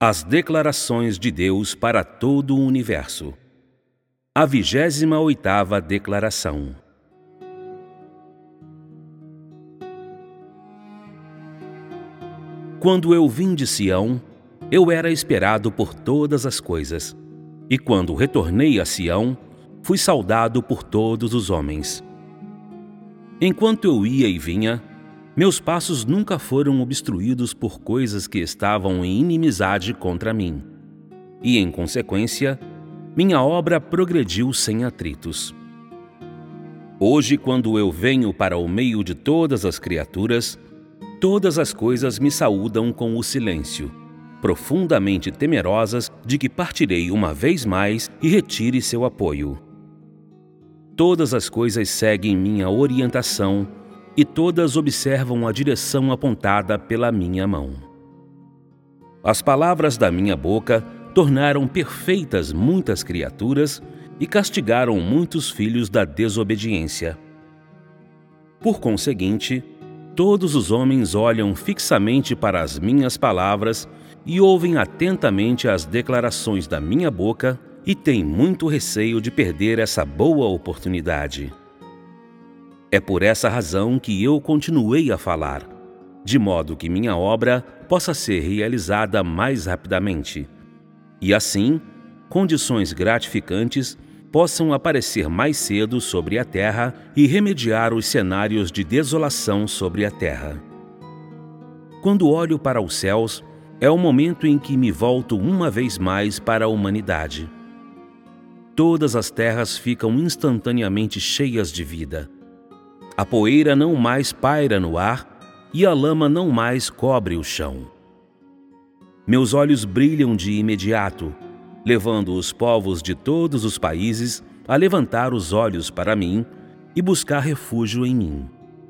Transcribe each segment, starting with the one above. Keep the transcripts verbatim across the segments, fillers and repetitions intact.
As declarações de Deus para todo o universo. A vigésima oitava declaração. Quando eu vim de Sião, eu era esperado por todas as coisas, e quando retornei a Sião, fui saudado por todos os homens. Enquanto eu ia e vinha, meus passos nunca foram obstruídos por coisas que estavam em inimizade contra mim, e, em consequência, minha obra progrediu sem atritos. Hoje, quando eu venho para o meio de todas as criaturas, todas as coisas me saúdam com o silêncio, profundamente temerosas de que partirei uma vez mais e retire seu apoio. Todas as coisas seguem minha orientação e todas observam a direção apontada pela minha mão. As palavras da minha boca tornaram perfeitas muitas criaturas e castigaram muitos filhos da desobediência. Por conseguinte, todos os homens olham fixamente para as minhas palavras e ouvem atentamente as declarações da minha boca e têm muito receio de perder essa boa oportunidade. É por essa razão que eu continuei a falar, de modo que minha obra possa ser realizada mais rapidamente, e assim, condições gratificantes possam aparecer mais cedo sobre a terra e remediar os cenários de desolação sobre a terra. Quando olho para os céus, é o momento em que me volto uma vez mais para a humanidade. Todas as terras ficam instantaneamente cheias de vida. A poeira não mais paira no ar e a lama não mais cobre o chão. Meus olhos brilham de imediato, levando os povos de todos os países a levantar os olhos para mim e buscar refúgio em mim.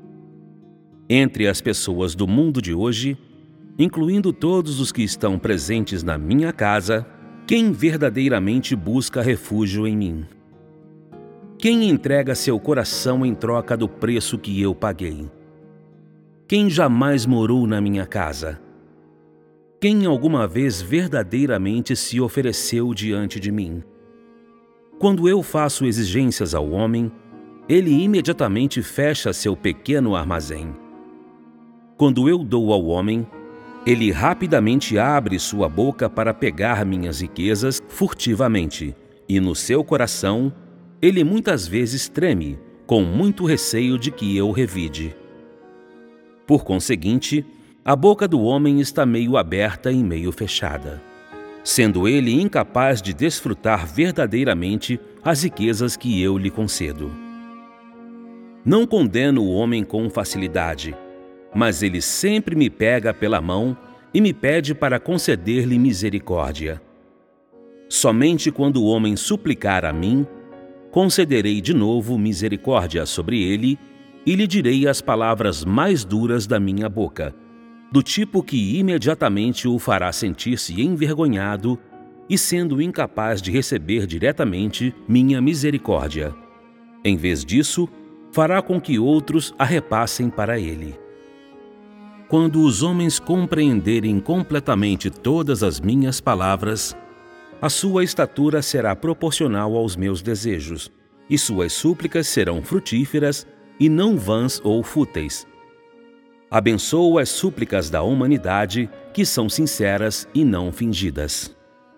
Entre as pessoas do mundo de hoje, incluindo todos os que estão presentes na minha casa, quem verdadeiramente busca refúgio em mim? Quem entrega seu coração em troca do preço que eu paguei? Quem jamais morou na minha casa? Quem alguma vez verdadeiramente se ofereceu diante de mim? Quando eu faço exigências ao homem, ele imediatamente fecha seu pequeno armazém. Quando eu dou ao homem, ele rapidamente abre sua boca para pegar minhas riquezas furtivamente, e no seu coração, ele muitas vezes treme, com muito receio de que eu revide. Por conseguinte, a boca do homem está meio aberta e meio fechada, sendo ele incapaz de desfrutar verdadeiramente as riquezas que eu lhe concedo. Não condeno o homem com facilidade, mas ele sempre me pega pela mão e me pede para conceder-lhe misericórdia. Somente quando o homem suplicar a mim, concederei de novo misericórdia sobre ele e lhe direi as palavras mais duras da minha boca, do tipo que imediatamente o fará sentir-se envergonhado e sendo incapaz de receber diretamente minha misericórdia. Em vez disso, fará com que outros a repassem para ele. Quando os homens compreenderem completamente todas as minhas palavras, a sua estatura será proporcional aos meus desejos, e suas súplicas serão frutíferas e não vãs ou fúteis. Abençoo as súplicas da humanidade, que são sinceras e não fingidas.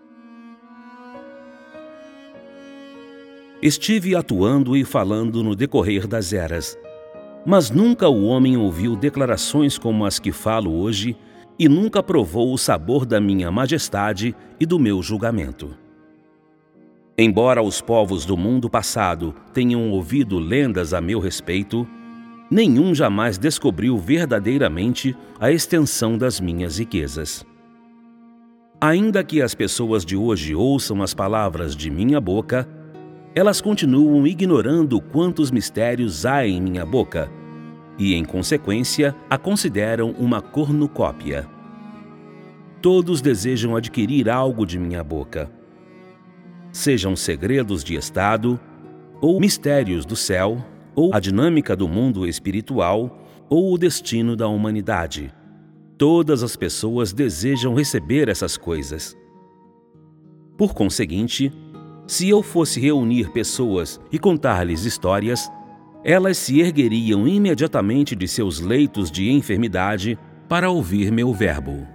Estive atuando e falando no decorrer das eras, mas nunca o homem ouviu declarações como as que falo hoje e nunca provou o sabor da minha majestade e do meu julgamento. Embora os povos do mundo passado tenham ouvido lendas a meu respeito, nenhum jamais descobriu verdadeiramente a extensão das minhas riquezas. Ainda que as pessoas de hoje ouçam as palavras de minha boca, elas continuam ignorando quantos mistérios há em minha boca e, em consequência, a consideram uma cornucópia. Todos desejam adquirir algo de minha boca, sejam segredos de Estado, ou mistérios do céu, ou a dinâmica do mundo espiritual, ou o destino da humanidade. Todas as pessoas desejam receber essas coisas. Por conseguinte, se eu fosse reunir pessoas e contar-lhes histórias, elas se ergueriam imediatamente de seus leitos de enfermidade para ouvir meu verbo.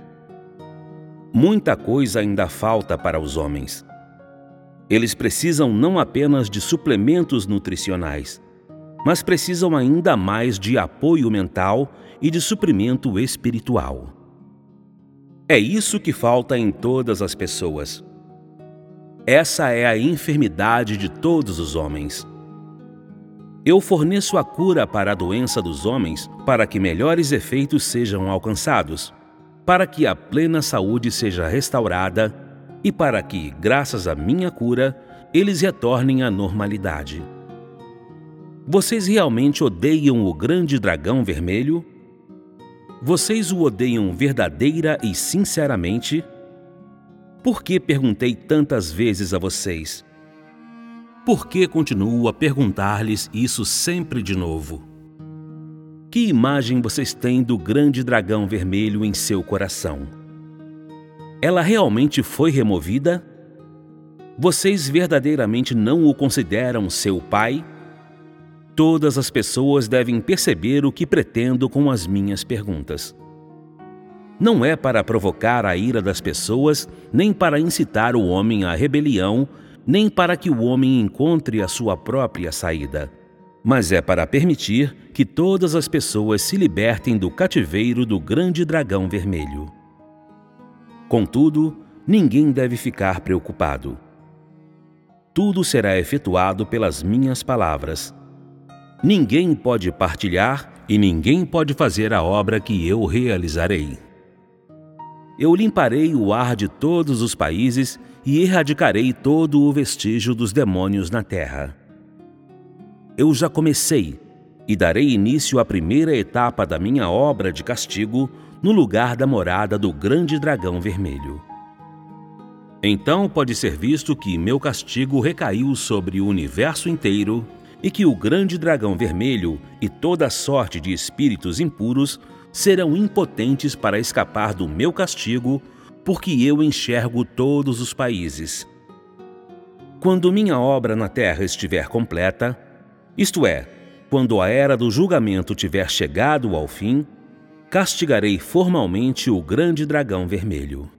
Muita coisa ainda falta para os homens. Eles precisam não apenas de suplementos nutricionais, mas precisam ainda mais de apoio mental e de suprimento espiritual. É isso que falta em todas as pessoas. Essa é a enfermidade de todos os homens. Eu forneço a cura para a doença dos homens para que melhores efeitos sejam alcançados, para que a plena saúde seja restaurada e para que, graças à minha cura, eles retornem à normalidade. Vocês realmente odeiam o grande dragão vermelho? Vocês o odeiam verdadeira e sinceramente? Por que perguntei tantas vezes a vocês? Por que continuo a perguntar-lhes isso sempre de novo? Que imagem vocês têm do grande dragão vermelho em seu coração? Ela realmente foi removida? Vocês verdadeiramente não o consideram seu pai? Todas as pessoas devem perceber o que pretendo com as minhas perguntas. Não é para provocar a ira das pessoas, nem para incitar o homem à rebelião, nem para que o homem encontre a sua própria saída, mas é para permitir que todas as pessoas se libertem do cativeiro do grande dragão vermelho. Contudo, ninguém deve ficar preocupado. Tudo será efetuado pelas minhas palavras. Ninguém pode partilhar e ninguém pode fazer a obra que eu realizarei. Eu limparei o ar de todos os países e erradicarei todo o vestígio dos demônios na terra. Eu já comecei e darei início à primeira etapa da minha obra de castigo no lugar da morada do grande dragão vermelho. Então pode ser visto que meu castigo recaiu sobre o universo inteiro e que o grande dragão vermelho e toda sorte de espíritos impuros serão impotentes para escapar do meu castigo, porque eu enxergo todos os países. Quando minha obra na terra estiver completa, isto é, quando a era do julgamento tiver chegado ao fim, castigarei formalmente o grande dragão vermelho.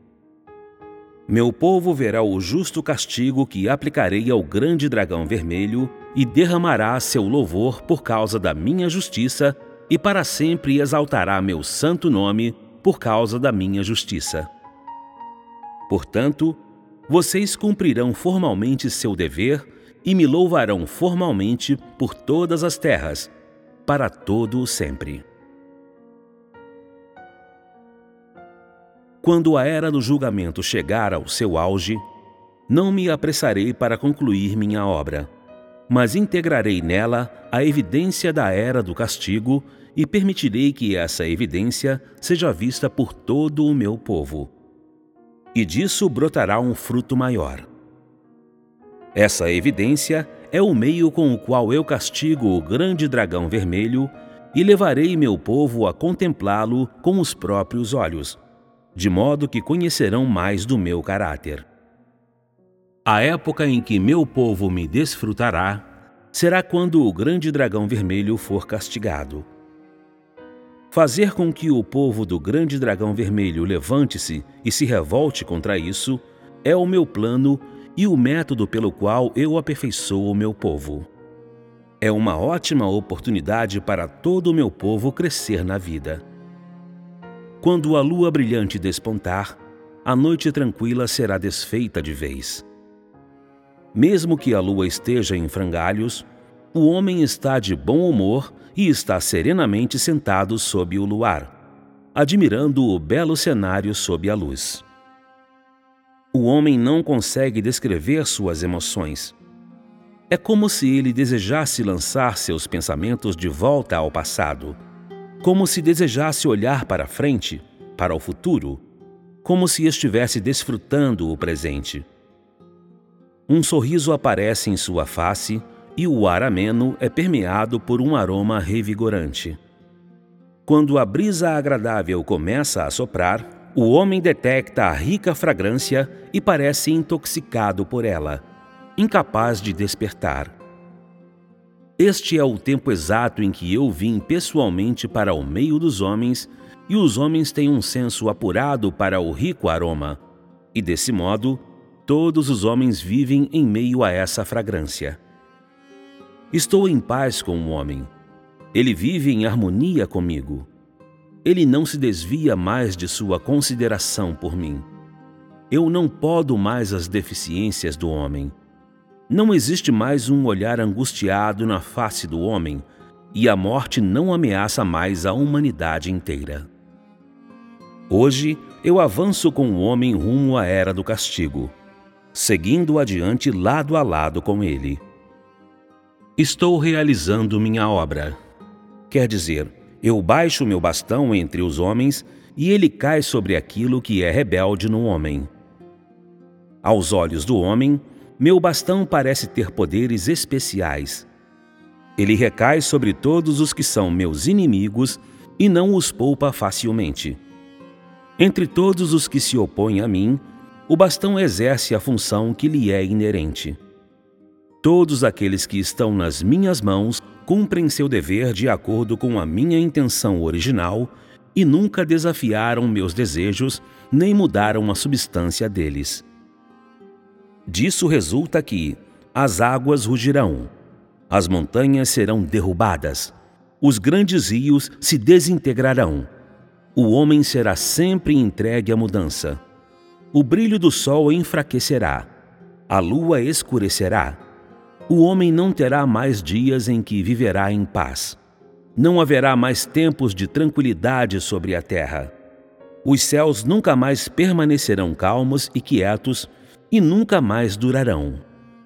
Meu povo verá o justo castigo que aplicarei ao grande dragão vermelho e derramará seu louvor por causa da minha justiça e para sempre exaltará meu santo nome por causa da minha justiça. Portanto, vocês cumprirão formalmente seu dever e me louvarão formalmente por todas as terras, para todo o sempre. Quando a era do julgamento chegar ao seu auge, não me apressarei para concluir minha obra, mas integrarei nela a evidência da era do castigo e permitirei que essa evidência seja vista por todo o meu povo. E disso brotará um fruto maior. Essa evidência é o meio com o qual eu castigo o grande dragão vermelho e levarei meu povo a contemplá-lo com os próprios olhos, de modo que conhecerão mais do meu caráter. A época em que meu povo me desfrutará será quando o grande dragão vermelho for castigado. Fazer com que o povo do grande dragão vermelho levante-se e se revolte contra isso é o meu plano e o método pelo qual eu aperfeiçoo o meu povo. É uma ótima oportunidade para todo o meu povo crescer na vida. Quando a lua brilhante despontar, a noite tranquila será desfeita de vez. Mesmo que a lua esteja em frangalhos, o homem está de bom humor e está serenamente sentado sob o luar, admirando o belo cenário sob a luz. O homem não consegue descrever suas emoções. É como se ele desejasse lançar seus pensamentos de volta ao passado, como se desejasse olhar para frente, para o futuro, como se estivesse desfrutando o presente. Um sorriso aparece em sua face e o ar ameno é permeado por um aroma revigorante. Quando a brisa agradável começa a soprar, o homem detecta a rica fragrância e parece intoxicado por ela, incapaz de despertar. Este é o tempo exato em que eu vim pessoalmente para o meio dos homens, e os homens têm um senso apurado para o rico aroma, e desse modo, todos os homens vivem em meio a essa fragrância. Estou em paz com o homem. Ele vive em harmonia comigo. Ele não se desvia mais de sua consideração por mim. Eu não podo mais as deficiências do homem. Não existe mais um olhar angustiado na face do homem, e a morte não ameaça mais a humanidade inteira. Hoje, eu avanço com o homem rumo à era do castigo, seguindo adiante lado a lado com ele. Estou realizando minha obra. Quer dizer, eu baixo meu bastão entre os homens e ele cai sobre aquilo que é rebelde no homem. Aos olhos do homem, meu bastão parece ter poderes especiais. Ele recai sobre todos os que são meus inimigos e não os poupa facilmente. Entre todos os que se opõem a mim, o bastão exerce a função que lhe é inerente. Todos aqueles que estão nas minhas mãos cumprem seu dever de acordo com a minha intenção original e nunca desafiaram meus desejos nem mudaram a substância deles. Disso resulta que as águas rugirão, as montanhas serão derrubadas, os grandes rios se desintegrarão, o homem será sempre entregue à mudança. O brilho do sol enfraquecerá, a lua escurecerá. O homem não terá mais dias em que viverá em paz. Não haverá mais tempos de tranquilidade sobre a terra. Os céus nunca mais permanecerão calmos e quietos e nunca mais durarão.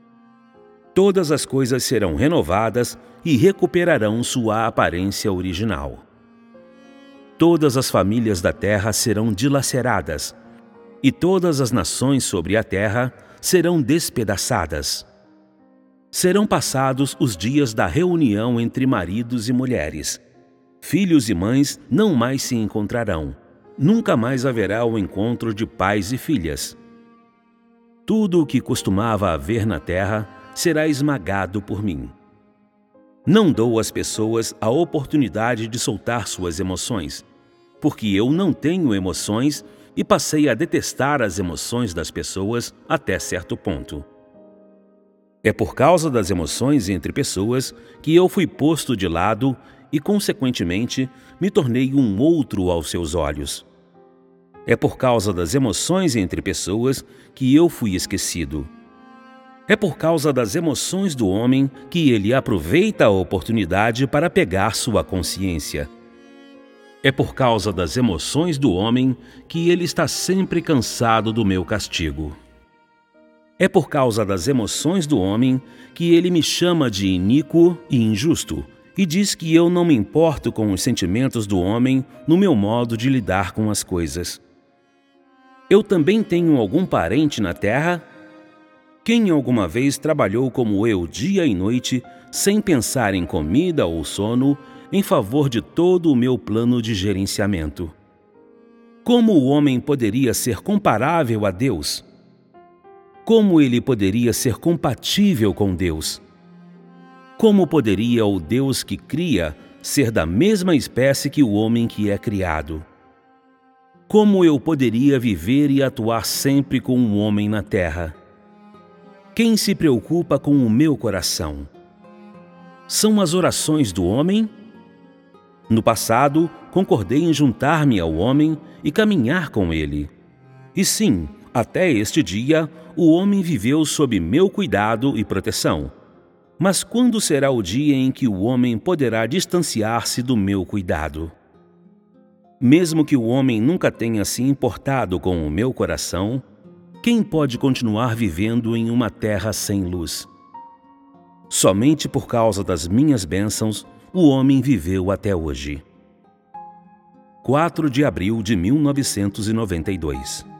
Todas as coisas serão renovadas e recuperarão sua aparência original. Todas as famílias da terra serão dilaceradas, e todas as nações sobre a terra serão despedaçadas. Serão passados os dias da reunião entre maridos e mulheres. Filhos e mães não mais se encontrarão. Nunca mais haverá o encontro de pais e filhas. Tudo o que costumava haver na terra será esmagado por mim. Não dou às pessoas a oportunidade de soltar suas emoções, porque eu não tenho emoções e passei a detestar as emoções das pessoas até certo ponto. É por causa das emoções entre pessoas que eu fui posto de lado e, consequentemente, me tornei um outro aos seus olhos. É por causa das emoções entre pessoas que eu fui esquecido. É por causa das emoções do homem que ele aproveita a oportunidade para pegar sua consciência. É por causa das emoções do homem que ele está sempre cansado do meu castigo. É por causa das emoções do homem que ele me chama de iníquo e injusto e diz que eu não me importo com os sentimentos do homem no meu modo de lidar com as coisas. Eu também tenho algum parente na terra? Quem alguma vez trabalhou como eu dia e noite, sem pensar em comida ou sono, em favor de todo o meu plano de gerenciamento? Como o homem poderia ser comparável a Deus? Como ele poderia ser compatível com Deus? Como poderia o Deus que cria ser da mesma espécie que o homem que é criado? Como eu poderia viver e atuar sempre com um homem na terra? Quem se preocupa com o meu coração? São as orações do homem? No passado, concordei em juntar-me ao homem e caminhar com ele. E sim, até este dia, o homem viveu sob meu cuidado e proteção. Mas quando será o dia em que o homem poderá distanciar-se do meu cuidado? Mesmo que o homem nunca tenha se importado com o meu coração, quem pode continuar vivendo em uma terra sem luz? Somente por causa das minhas bênçãos, o homem viveu até hoje. quatro de abril de mil novecentos e noventa e dois